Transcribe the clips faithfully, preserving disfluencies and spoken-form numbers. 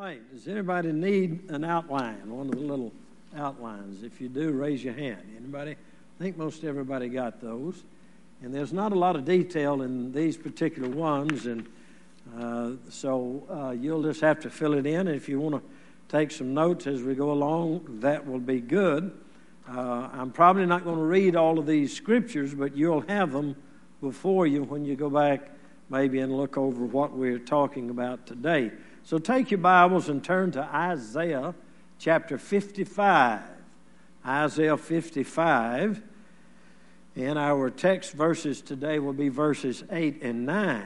right. Does anybody need an outline, one of the little outlines? If you do, raise your hand. Anybody? I think most everybody got those. And there's not a lot of detail in these particular ones, and uh, so uh, you'll just have to fill it in. And if you want to take some notes as we go along, that will be good. Uh, I'm probably not going to read all of these scriptures, but you'll have them before you when you go back maybe and look over what we're talking about today. So take your Bibles and turn to Isaiah chapter fifty-five. Isaiah fifty-five. And our text verses today will be verses eight and nine.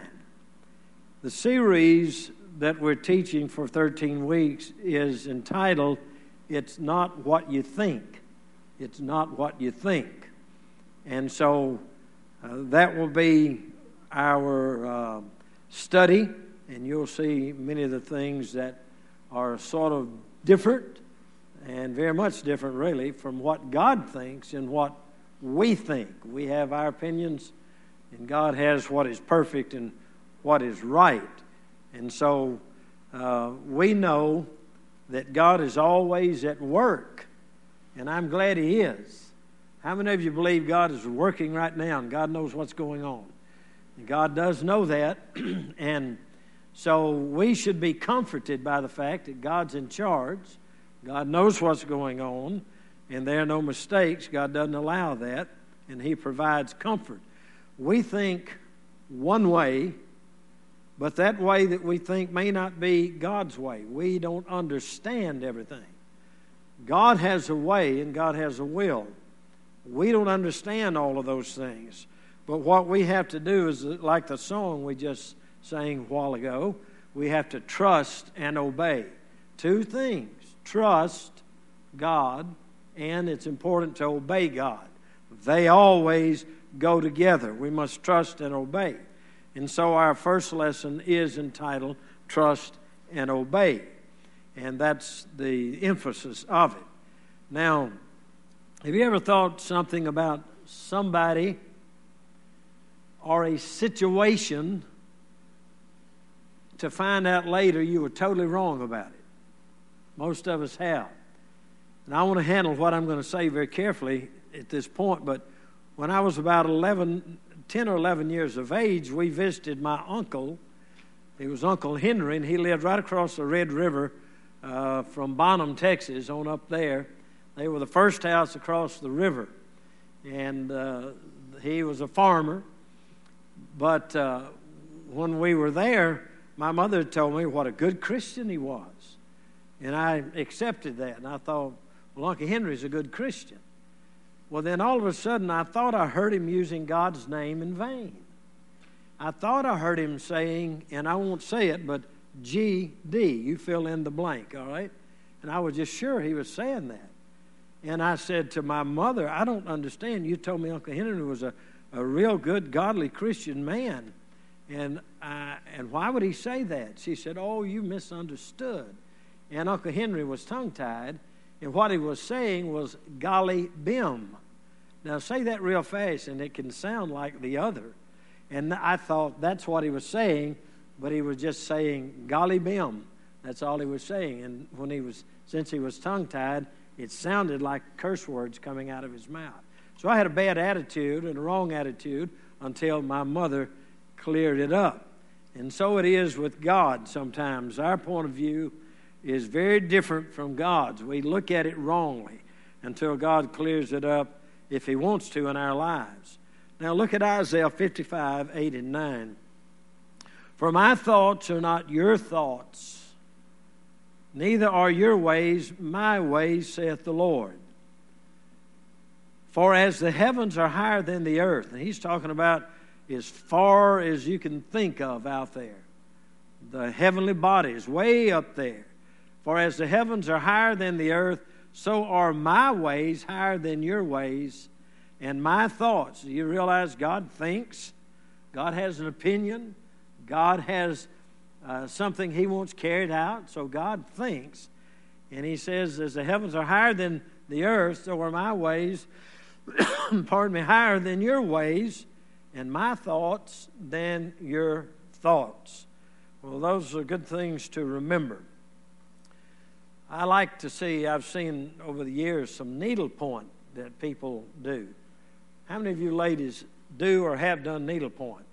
The series that we're teaching for thirteen weeks is entitled, It's Not What You Think. It's Not What You Think. And so uh, that will be our uh, study, and you'll see many of the things that are sort of different, and very much different really, from what God thinks and what we think. We have our opinions, and God has what is perfect and what is right. And so uh, we know that God is always at work, and I'm glad He is. How many of you believe God is working right now and God knows what's going on? And God does know that, and so we should be comforted by the fact that God's in charge. God knows what's going on, and there are no mistakes. God doesn't allow that, and He provides comfort. We think one way, but that way that we think may not be God's way. We don't understand everything. God has a way, and God has a will. We don't understand all of those things, but what we have to do is, like the song we just sang a while ago, we have to trust and obey. Two things: trust God, and it's important to obey God. They always go together. We must trust and obey. And so our first lesson is entitled Trust and Obey. And that's the emphasis of it. Now, have you ever thought something about somebody or a situation to find out later you were totally wrong about it? Most of us have. And I want to handle what I'm going to say very carefully at this point, but when I was about eleven, ten or eleven years of age, we visited my uncle. He was Uncle Henry, and he lived right across the Red River uh, from Bonham, Texas, on up there. They were the first house across the river, and uh, he was a farmer. But uh, when we were there, my mother told me what a good Christian he was. And I accepted that, and I thought, well, Uncle Henry's a good Christian. Well, then all of a sudden, I thought I heard him using God's name in vain. I thought I heard him saying, and I won't say it, but G D, you fill in the blank, all right? And I was just sure he was saying that. And I said to my mother, I don't understand. You told me Uncle Henry was a, a real good, godly Christian man. And I, and why would he say that? She said, oh, you misunderstood. And Uncle Henry was tongue-tied, and what he was saying was golly bim. Now say that real fast, and it can sound like the other. And I thought that's what he was saying, but he was just saying golly bim. That's all he was saying. And when he was, since he was tongue-tied, it sounded like curse words coming out of his mouth. So I had a bad attitude and a wrong attitude until my mother cleared it up. And so it is with God sometimes. Our point of view is very different from God's. We look at it wrongly until God clears it up if He wants to in our lives. Now look at Isaiah fifty-five, eight and nine. For my thoughts are not your thoughts, neither are your ways my ways, saith the Lord. For as the heavens are higher than the earth, and He's talking about as far as you can think of out there, the heavenly bodies way up there. For as the heavens are higher than the earth, so are my ways higher than your ways, and my thoughts. Do you realize God thinks? God has an opinion. God has uh, something He wants carried out. So God thinks. And He says, as the heavens are higher than the earth, so are my ways, pardon me, higher than your ways, and my thoughts than your thoughts. Well, those are good things to remember. I like to see, I've seen over the years some needlepoint that people do. How many of you ladies do or have done needlepoint?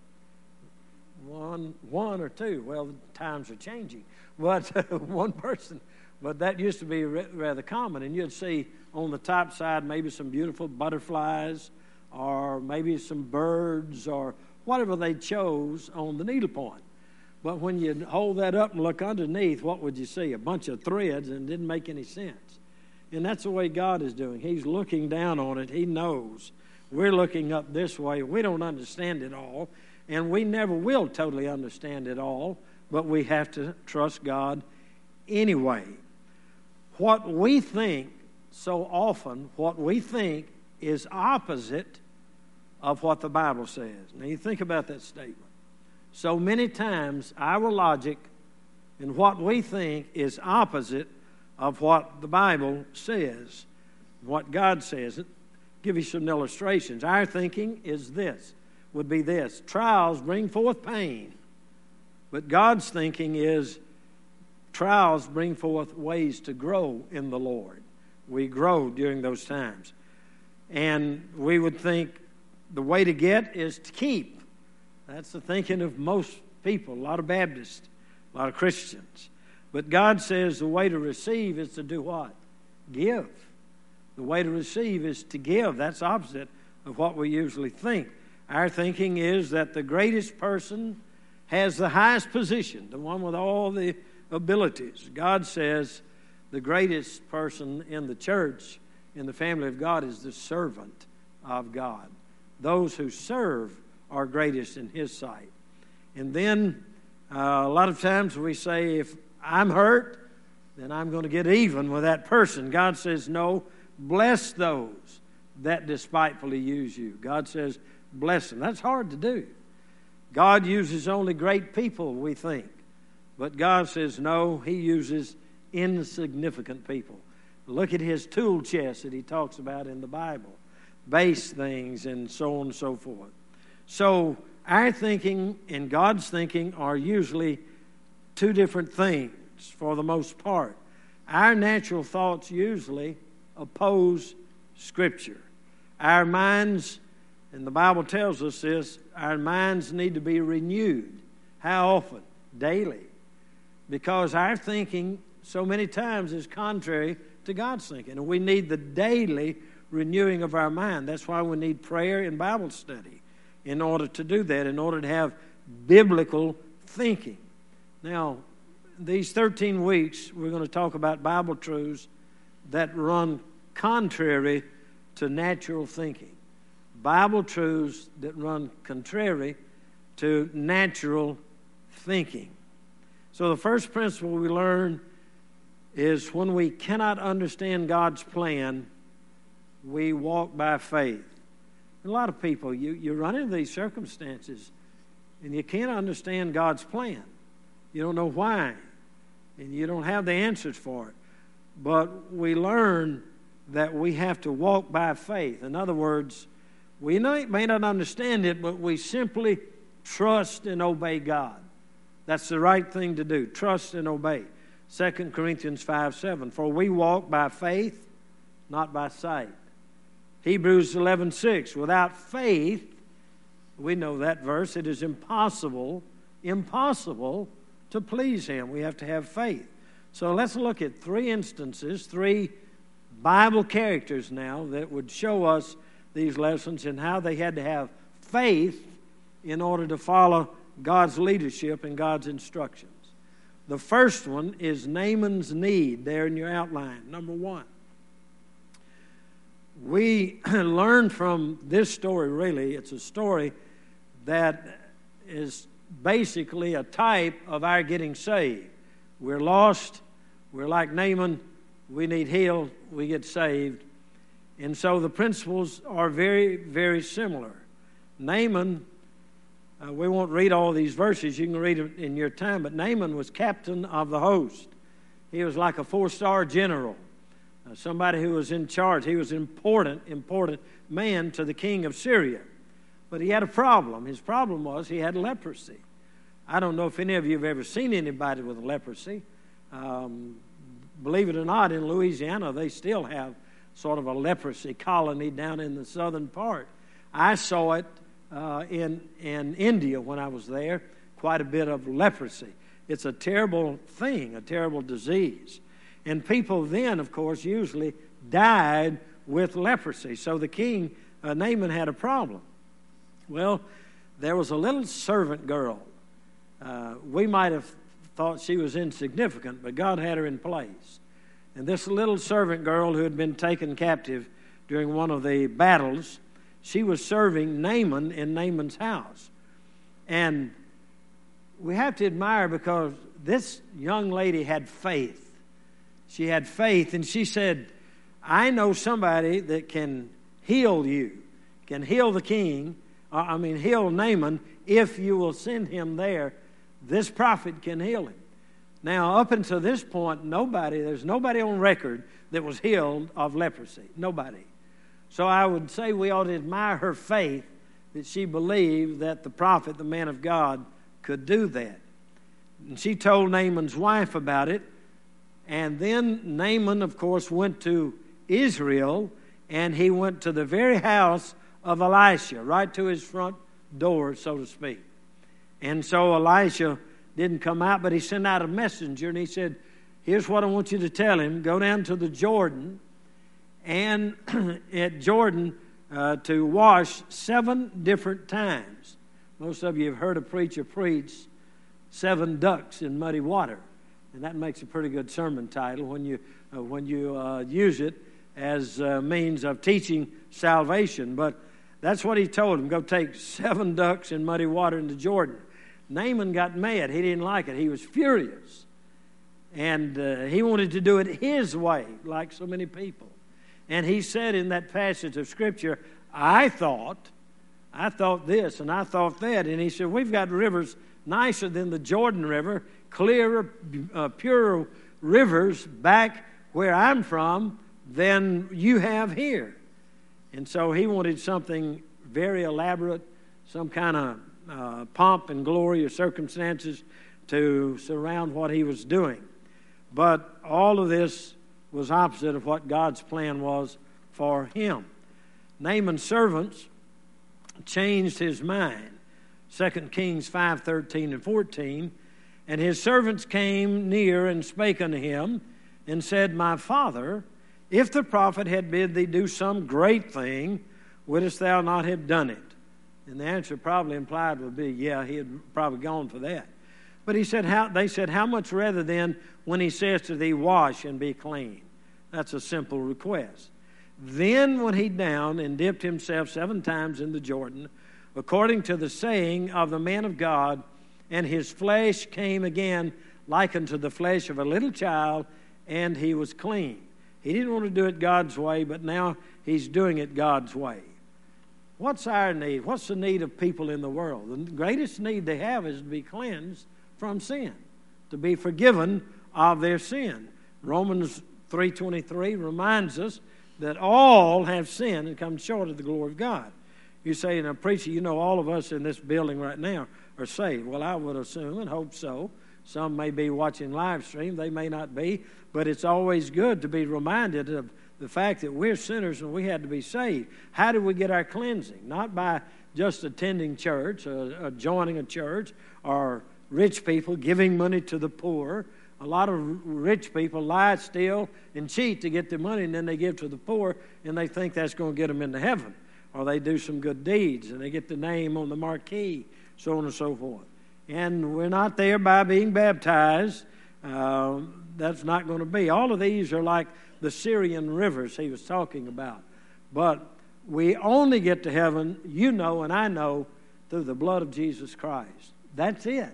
One, one or two. Well, the times are changing. But one person. But that used to be rather common. And you'd see on the top side maybe some beautiful butterflies or maybe some birds or whatever they chose on the needlepoint. But when you hold that up and look underneath, what would you see? A bunch of threads, and it didn't make any sense. And that's the way God is doing. He's looking down on it. He knows. We're looking up this way. We don't understand it all, and we never will totally understand it all, but we have to trust God anyway. What we think, so often, what we think is opposite of what the Bible says. Now, you think about that statement. So many times, our logic and what we think is opposite of what the Bible says, what God says. I'll give you some illustrations. Our thinking is this, would be this: trials bring forth pain. But God's thinking is trials bring forth ways to grow in the Lord. We grow during those times. And we would think the way to get is to keep. That's the thinking of most people, a lot of Baptists, a lot of Christians. But God says the way to receive is to do what? Give. The way to receive is to give. That's opposite of what we usually think. Our thinking is that the greatest person has the highest position, the one with all the abilities. God says the greatest person in the church, in the family of God, is the servant of God. Those who serve are greatest in His sight. And then uh, a lot of times we say, if I'm hurt, then I'm going to get even with that person. God says, no, bless those that despitefully use you. God says, bless them. That's hard to do. God uses only great people, we think. But God says, no, He uses insignificant people. Look at His tool chest that He talks about in the Bible. Base things and so on and so forth. So our thinking and God's thinking are usually two different things for the most part. Our natural thoughts usually oppose Scripture. Our minds, and the Bible tells us this, our minds need to be renewed. How often? Daily. Because our thinking so many times is contrary to God's thinking. And we need the daily renewing of our mind. That's why we need prayer and Bible study in order to do that, in order to have biblical thinking. Now, these thirteen weeks, we're going to talk about Bible truths that run contrary to natural thinking. Bible truths that run contrary to natural thinking. So the first principle we learn is when we cannot understand God's plan, we walk by faith. A lot of people, you, you run into these circumstances and you can't understand God's plan. You don't know why, and you don't have the answers for it. But we learn that we have to walk by faith. In other words, we may not understand it, but we simply trust and obey God. That's the right thing to do, trust and obey. Second Corinthians five seven, for we walk by faith, not by sight. Hebrews eleven six, without faith, we know that verse, it is impossible, impossible to please Him. We have to have faith. So let's look at three instances, three Bible characters now that would show us these lessons and how they had to have faith in order to follow God's leadership and God's instructions. The first one is Naaman's need there in your outline, number one. We learn from this story, really, it's a story that is basically a type of our getting saved. We're lost, we're like Naaman, we need healed, we get saved. And so the principles are very, very similar. Naaman, uh, we won't read all these verses, you can read them in your time, but Naaman was captain of the host. He was like a four-star general. Uh, somebody who was in charge. He was an important, important man to the king of Syria. But he had a problem. His problem was he had leprosy. I don't know if any of you have ever seen anybody with leprosy, um, believe it or not, in Louisiana, they still have sort of a leprosy colony down in the southern part. I saw it uh, in, in India when I was there, quite a bit of leprosy. It's a terrible thing, a terrible disease. And people then, of course, usually died with leprosy. So the king, uh, Naaman, had a problem. Well, there was a little servant girl. Uh, we might have thought she was insignificant, but God had her in place. And this little servant girl who had been taken captive during one of the battles, she was serving Naaman in Naaman's house. And we have to admire, because this young lady had faith. She had faith, and she said, I know somebody that can heal you, can heal the king, uh, I mean heal Naaman, if you will send him there. This prophet can heal him. Now, up until this point, nobody, there's nobody on record that was healed of leprosy. Nobody. So I would say we ought to admire her faith, that she believed that the prophet, the man of God, could do that. And she told Naaman's wife about it. And then Naaman, of course, went to Israel, and he went to the very house of Elisha, right to his front door, so to speak. And so Elisha didn't come out, but he sent out a messenger, and he said, here's what I want you to tell him. Go down to the Jordan, and at Jordan uh, to wash seven different times. Most of you have heard a preacher preach seven ducks in muddy water. And that makes a pretty good sermon title when you uh, when you uh, use it as a means of teaching salvation. But that's what he told him. Go take seven ducks in muddy water into Jordan. Naaman got mad. He didn't like it. He was furious. And uh, he wanted to do it his way, like so many people. And he said in that passage of Scripture, I thought, I thought this and I thought that. And he said, we've got rivers nicer than the Jordan River, clearer, uh, purer rivers back where I'm from than you have here. And so he wanted something very elaborate, some kind of uh, pomp and glory or circumstances to surround what he was doing. But all of this was opposite of what God's plan was for him. Naaman's servants changed his mind. Second Kings five, thirteen and fourteen. And his servants came near and spake unto him and said, my father, if the prophet had bid thee do some great thing, wouldest thou not have done it? And the answer probably implied would be, yeah, he had probably gone for that. But he said, how, they said, how much rather then when he says to thee, wash and be clean? That's a simple request. Then went he down and dipped himself seven times in the Jordan, according to the saying of the man of God, and his flesh came again like unto the flesh of a little child, and he was clean. He didn't want to do it God's way, but now he's doing it God's way. What's our need? What's the need of people in the world? The greatest need they have is to be cleansed from sin, to be forgiven of their sin. Romans three twenty-three reminds us that all have sinned and come short of the glory of God. You say, now, preacher, you know all of us in this building right now are saved. Well, I would assume and hope so. Some may be watching live stream. They may not be. But it's always good to be reminded of the fact that we're sinners and we had to be saved. How do we get our cleansing? Not by just attending church or, or joining a church, or rich people giving money to the poor. A lot of rich people lie, steal, and cheat to get their money, and then they give to the poor, and they think that's going to get them into heaven. Or they do some good deeds, and they get the name on the marquee, so on and so forth. And we're not there by being baptized. Uh, that's not going to be. All of these are like the Syrian rivers he was talking about. But we only get to heaven, you know and I know, through the blood of Jesus Christ. That's it.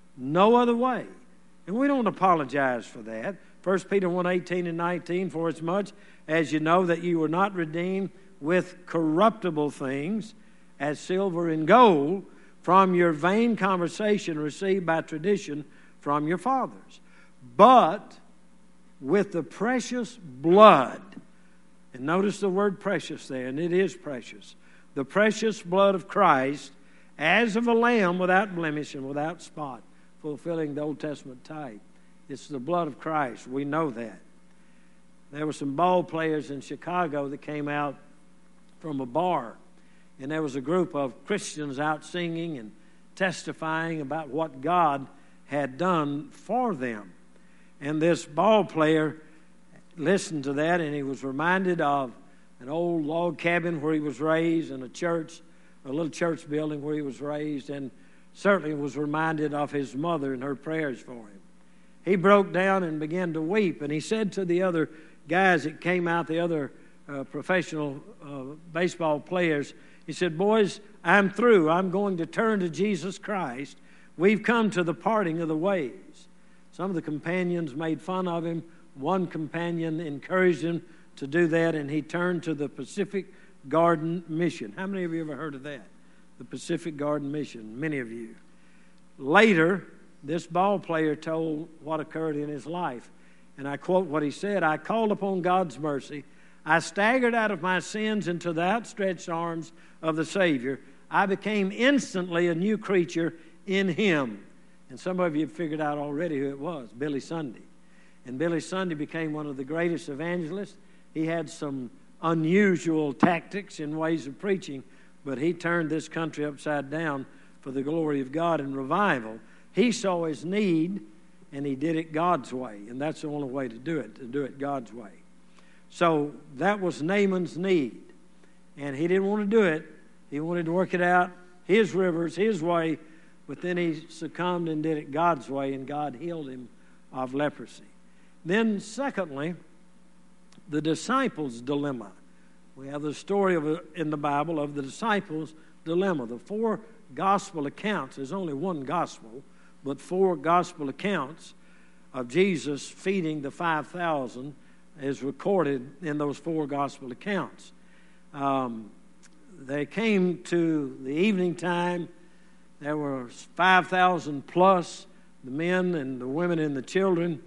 No other way. And we don't apologize for that. First Peter one, eighteen and nineteen, for as much as you know that you were not redeemed with corruptible things, as silver and gold, from your vain conversation received by tradition from your fathers, but with the precious blood. And notice the word precious there, and it is precious. The precious blood of Christ, as of a lamb without blemish and without spot, fulfilling the Old Testament type. It's the blood of Christ. We know that. there were some ball players in Chicago that came out from a bar, and there was a group of Christians out singing and testifying about what God had done for them. And this ball player listened to that, and he was reminded of an old log cabin where he was raised, and a church, a little church building where he was raised, and certainly was reminded of his mother and her prayers for him. He broke down and began to weep, and he said to the other guys that came out, the other uh, professional uh, baseball players, he said, "Boys, I'm through. I'm going to turn to Jesus Christ. We've come to the parting of the ways." Some of the companions made fun of him. One companion encouraged him to do that, and he turned to the Pacific Garden Mission. How many of you ever heard of that? The Pacific Garden Mission, many of you. Later, this ball player told what occurred in his life. And I quote what he said, "I called upon God's mercy. I staggered out of my sins into the outstretched arms of the Savior. I became instantly a new creature in Him." And some of you have figured out already who it was, Billy Sunday. And Billy Sunday became one of the greatest evangelists. He had some unusual tactics and ways of preaching, but he turned this country upside down for the glory of God and revival. He saw his need, and he did it God's way, and that's the only way to do it, to do it God's way. So that was Naaman's need, and he didn't want to do it. He wanted to work it out his rivers, his way, but then he succumbed and did it God's way, and God healed him of leprosy. Then secondly, the disciples' dilemma. We have the story of a, in the Bible of the disciples' dilemma. The four gospel accounts, there's only one gospel, but four gospel accounts of Jesus feeding the five thousand is recorded in those four gospel accounts. Um, they came to the evening time. There were five thousand plus, the men and the women and the children,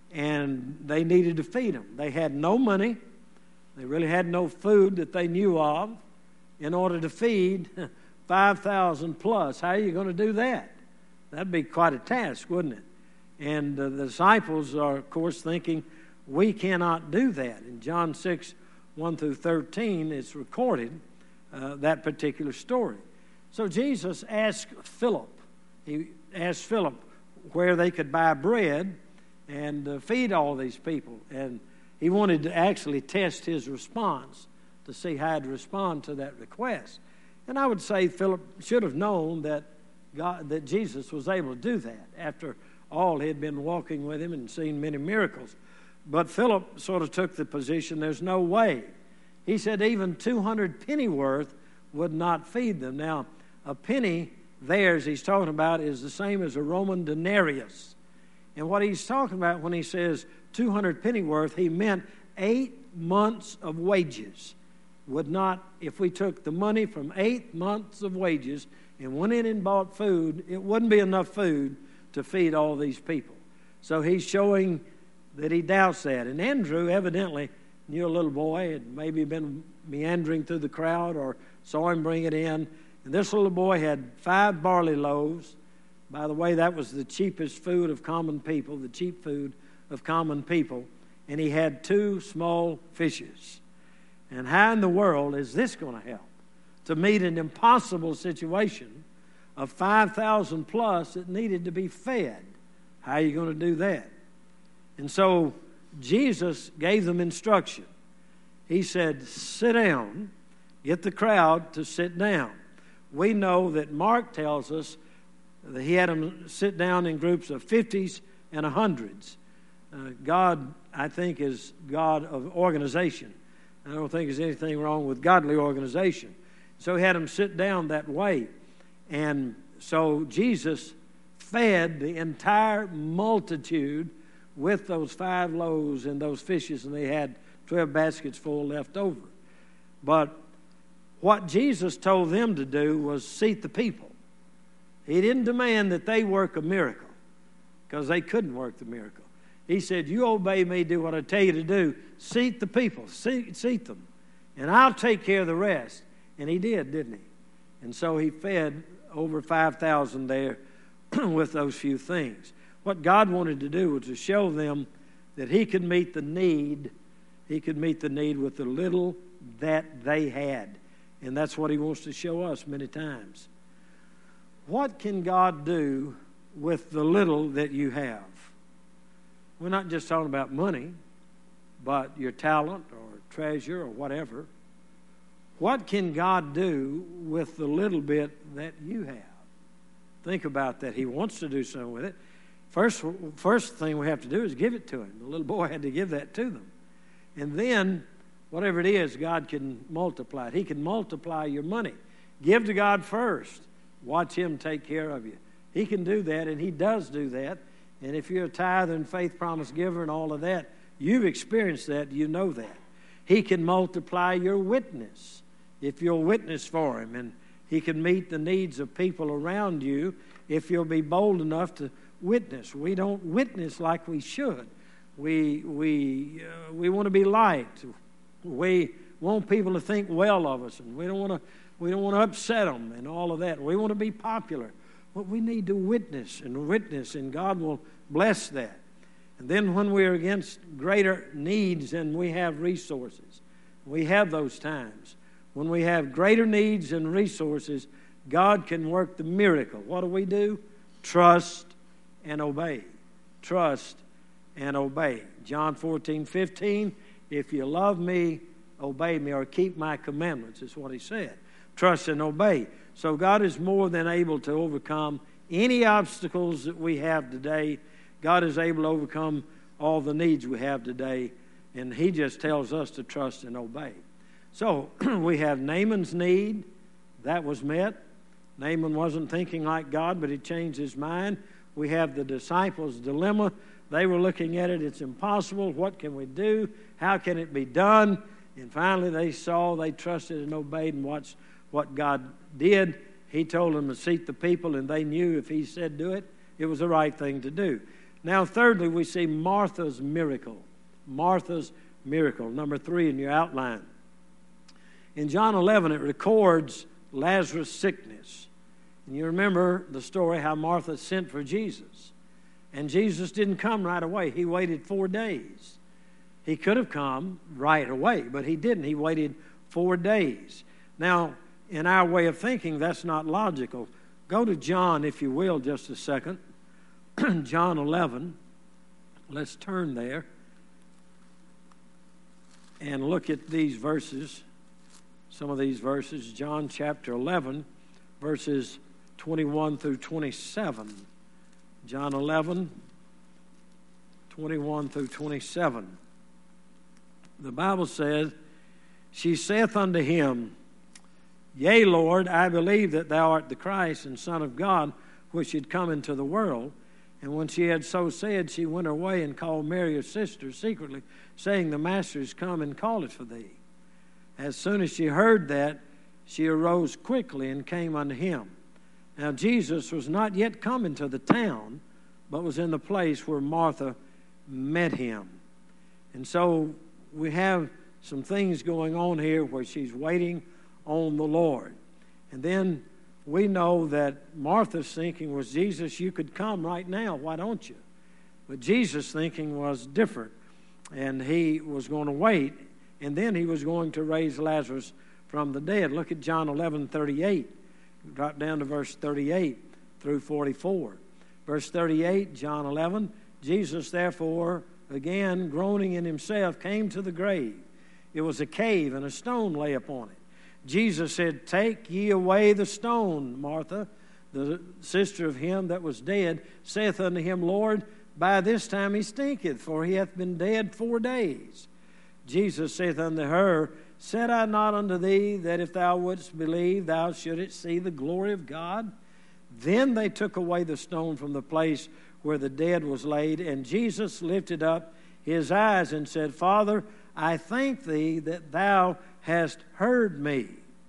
and they needed to feed them. They had no money. They really had no food that they knew of in order to feed five thousand plus. How are you going to do that? That'd be quite a task, wouldn't it? And uh, the disciples are, of course, thinking, we cannot do that. In John six, one through thirteen, it's recorded, uh, that particular story. So Jesus asked Philip, he asked Philip where they could buy bread and uh, feed all these people. And he wanted to actually test his response to see how he'd respond to that request. And I would say Philip should have known that God, that Jesus was able to do that. After all, he had been walking with him and seen many miracles. But Philip sort of took the position, there's no way. He said even two hundred pennyworth would not feed them. Now, a penny, theirs, he's talking about, is the same as a Roman denarius. And what he's talking about when he says two hundred pennyworth, he meant eight months of wages. Would not, if we took the money from eight months of wages and went in and bought food, it wouldn't be enough food to feed all these people. So he's showing that he doubts that. And Andrew evidently knew a little boy, had maybe been meandering through the crowd or saw him bring it in. And this little boy had five barley loaves. By the way, that was the cheapest food of common people, the cheap food of common people. And he had two small fishes. And how in the world is this going to help? To meet an impossible situation of five thousand plus that needed to be fed. How are you going to do that? And so Jesus gave them instruction. He said, sit down, get the crowd to sit down. We know that Mark tells us that he had them sit down in groups of fifties and hundreds. Uh, God, I think, is God of organization. I don't think there's anything wrong with godly organization. So he had them sit down that way. And so Jesus fed the entire multitude with those five loaves and those fishes, and they had twelve baskets full left over. But what Jesus told them to do was seat the people. He didn't demand that they work a miracle, because they couldn't work the miracle. He said, you obey me, do what I tell you to do. Seat the people, seat, seat them, and I'll take care of the rest. And he did, didn't he? And so he fed over five thousand there with those few things. What God wanted to do was to show them that he could meet the need He could meet the need with the little that they had. And that's what he wants to show us many times. What can God do with the little that you have? We're not just talking about money, but your talent or treasure or whatever. What can God do with the little bit that you have? Think about that. He wants to do something with it. First, first thing we have to do is give it to him. The little boy had to give that to them. And then, whatever it is, God can multiply it. He can multiply your money. Give to God first. Watch him take care of you. He can do that, and he does do that. And if you're a tither and faith promise giver and all of that, you've experienced that. You know that. He can multiply your witness if you'll witness for him. And he can meet the needs of people around you if you'll be bold enough to witness. We don't witness like we should. We we uh, we want to be liked. We want people to think well of us, and we don't want to we don't want to upset them and all of that. We want to be popular. But we need to witness and witness, and God will bless that. And then when we're against greater needs and we have resources, we have those times. When we have greater needs and resources, God can work the miracle. What do we do? Trust and obey. Trust and obey. John fourteen fifteen, if you love me, obey me, or keep my commandments, is what he said. Trust and obey. So God is more than able to overcome any obstacles that we have today. God is able to overcome all the needs we have today, and he just tells us to trust and obey. So we have Naaman's need. That was met. Naaman wasn't thinking like God, but he changed his mind. We have the disciples' dilemma. They were looking at it. It's impossible. What can we do? How can it be done? And finally they saw, they trusted and obeyed and watched what God did. He told them to seat the people, and they knew if he said do it, it was the right thing to do. Now, thirdly, we see Martha's miracle. Martha's miracle. Number three in your outline. In John eleven, it records Lazarus' sickness. And you remember the story how Martha sent for Jesus. And Jesus didn't come right away. He waited four days. He could have come right away, but he didn't. He waited four days. Now, in our way of thinking, that's not logical. Go to John, if you will, just a second. John eleven. Let's turn there and look at these verses. Some of these verses. John chapter eleven, verses twenty-one through twenty-seven. John eleven, twenty-one through twenty-seven. The Bible says, she saith unto him, Yea, Lord, I believe that thou art the Christ and Son of God, which should come into the world. And when she had so said, she went away and called Mary, her sister, secretly, saying, The Master is come and calleth for thee. As soon as she heard that, she arose quickly and came unto him. Now Jesus was not yet come into the town, but was in the place where Martha met him. And so we have some things going on here where she's waiting on the Lord. And then we know that Martha's thinking was, Jesus, you could come right now. Why don't you? But Jesus' thinking was different. And he was going to wait. And then he was going to raise Lazarus from the dead. Look at John eleven thirty-eight. Drop down to verse thirty-eight through forty-four. Verse thirty-eight, John eleven. Jesus, therefore, again, groaning in himself, came to the grave. It was a cave, and a stone lay upon it. Jesus said, Take ye away the stone, Martha. The sister of him that was dead saith unto him, Lord, by this time he stinketh, for he hath been dead four days. Jesus saith unto her, Said I not unto thee that if thou wouldst believe, thou shouldest see the glory of God? Then they took away the stone from the place where the dead was laid, and Jesus lifted up his eyes and said, Father, I thank thee that thou hast heard me.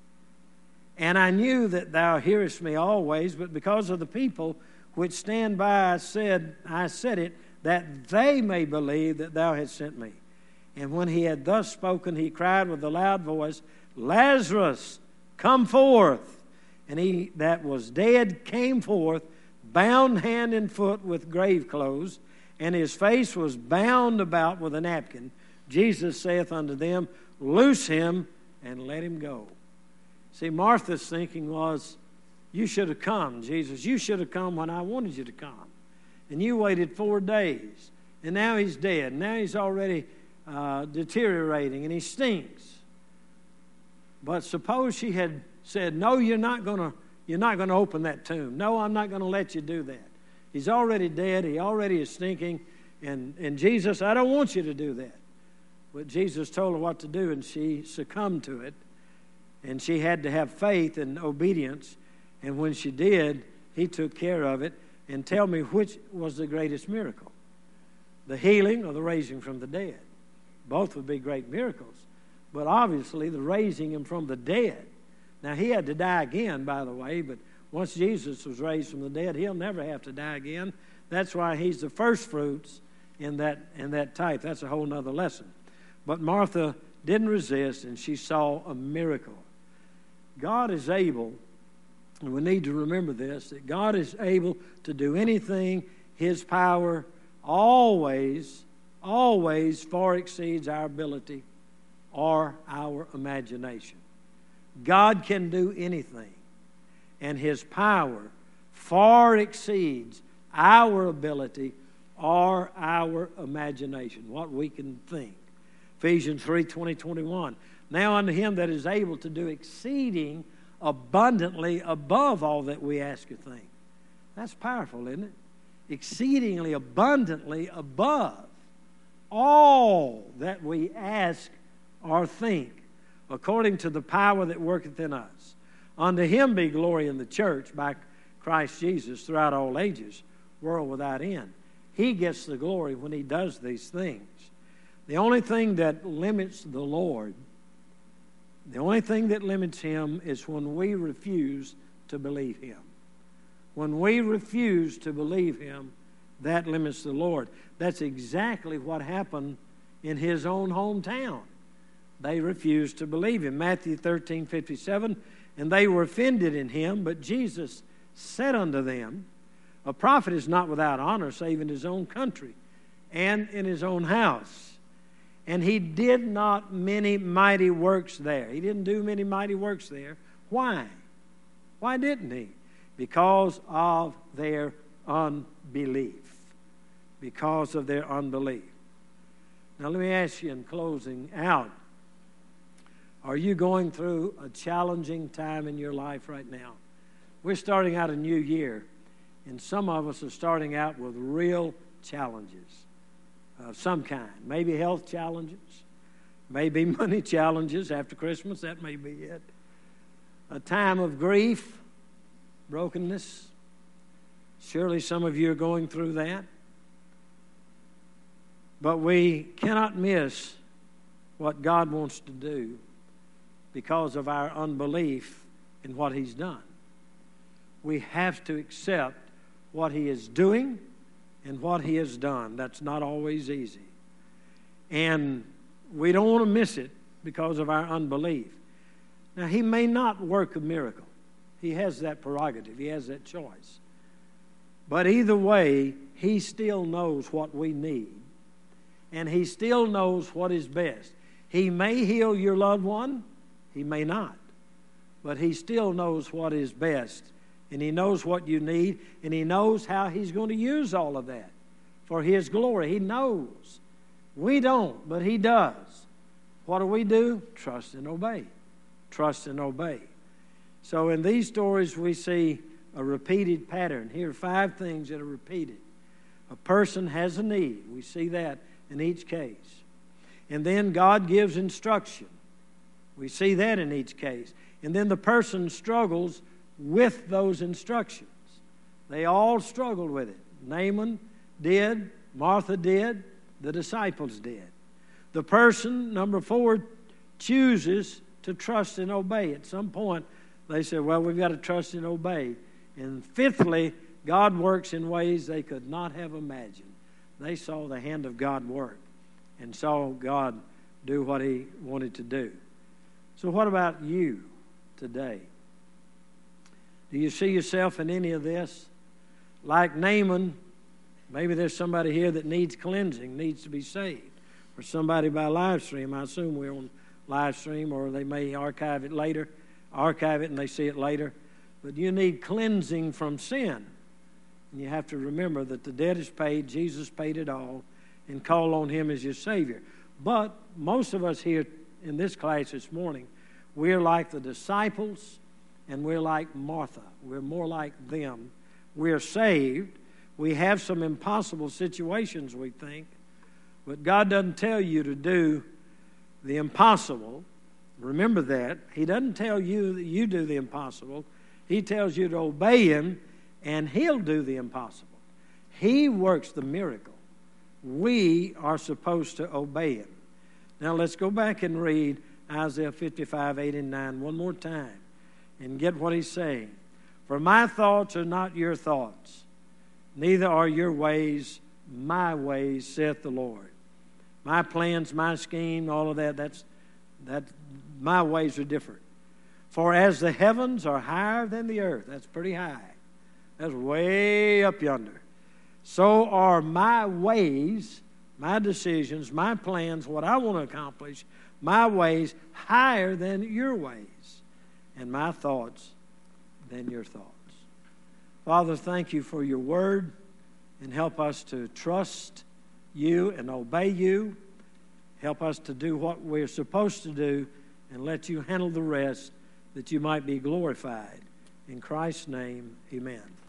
And I knew that thou hearest me always, but because of the people which stand by, I said, I said it, that they may believe that thou hast sent me. And when he had thus spoken, he cried with a loud voice, Lazarus, come forth. And he that was dead came forth, bound hand and foot with grave clothes, and his face was bound about with a napkin. Jesus saith unto them, loose him and let him go. See, Martha's thinking was, you should have come, Jesus. You should have come when I wanted you to come. And you waited four days. And now he's dead. Now he's already uh, deteriorating and he stinks. But suppose she had said, no, you're not going to you're not going to open that tomb. No, I'm not going to let you do that. He's already dead. He already is stinking. And, and Jesus, I don't want you to do that. But Jesus told her what to do, and she succumbed to it. And she had to have faith and obedience. And when she did, he took care of it. And tell me, which was the greatest miracle? The healing or the raising from the dead? Both would be great miracles. But obviously, the raising him from the dead. Now, he had to die again, by the way, but once Jesus was raised from the dead, he'll never have to die again. That's why he's the first fruits in that, in that type. That's a whole other lesson. But Martha didn't resist, and she saw a miracle. God is able, and we need to remember this, that God is able to do anything. His power always, always far exceeds our ability or our imagination. God can do anything, and his power far exceeds our ability or our imagination, what we can think. Ephesians three, twenty, twenty-one. Now unto him that is able to do exceeding abundantly above all that we ask or think. That's powerful, isn't it? Exceedingly abundantly above all that we ask or think, according to the power that worketh in us. Unto him be glory in the church by Christ Jesus throughout all ages, world without end. He gets the glory when he does these things. The only thing that limits the Lord, the only thing that limits him is when we refuse to believe him. When we refuse to believe him, that limits the Lord. That's exactly what happened in his own hometown. They refused to believe him. Matthew thirteen, fifty-seven, and they were offended in him, but Jesus said unto them, a prophet is not without honor, save in his own country and in his own house. And he did not many mighty works there. He didn't do many mighty works there. Why? Why didn't he? Because of their unbelief. Because of their unbelief. Now let me ask you in closing out, are you going through a challenging time in your life right now? We're starting out a new year, and some of us are starting out with real challenges of some kind. Maybe health challenges, maybe money challenges after Christmas, that may be it. A time of grief, brokenness. Surely some of you are going through that. But we cannot miss what God wants to do because of our unbelief in what he's done. We have to accept what he is doing and what he has done. That's not always easy. And we don't want to miss it because of our unbelief. Now, he may not work a miracle. He has that prerogative. He has that choice. But either way, he still knows what we need. And he still knows what is best. He may heal your loved one. He may not. But he still knows what is best. And he knows what you need. And he knows how he's going to use all of that for his glory. He knows. We don't, but he does. What do we do? Trust and obey. Trust and obey. So in these stories, we see a repeated pattern. Here are five things that are repeated. A person has a need. We see that in each case. And then God gives instruction. We see that in each case. And then the person struggles with those instructions. They all struggled with it. Naaman did. Martha did. The disciples did. The person, number four, chooses to trust and obey. At some point, they said, well, we've got to trust and obey. And fifthly, God works in ways they could not have imagined. They saw the hand of God work and saw God do what he wanted to do. So what about you today? Do you see yourself in any of this? Like Naaman, maybe there's somebody here that needs cleansing, needs to be saved. or somebody by live stream. I assume we're on live stream, or they may archive it later, archive it and they see it later. But you need cleansing from sin. And you have to remember that the debt is paid, Jesus paid it all, and call on Him as your Savior. But most of us here in this class this morning, we're like the disciples, and we're like Martha. We're more like them. We're saved. We have some impossible situations, we think, but God doesn't tell you to do the impossible. Remember that. He doesn't tell you that you do the impossible. He tells you to obey Him, and He'll do the impossible. He works the miracle. We are supposed to obey Him. Now let's go back and read Isaiah fifty-five, eight and nine one more time and get what he's saying. For my thoughts are not your thoughts, neither are your ways my ways, saith the Lord. My plans, my scheme, all of that, that's that my ways are different. For as the heavens are higher than the earth, that's pretty high. That's way up yonder. So are my ways, my decisions, my plans, what I want to accomplish, my ways higher than your ways, and my thoughts than your thoughts. Father, thank you for your word, and help us to trust you and obey you. Help us to do what we're supposed to do and let you handle the rest, that you might be glorified. In Christ's name, amen.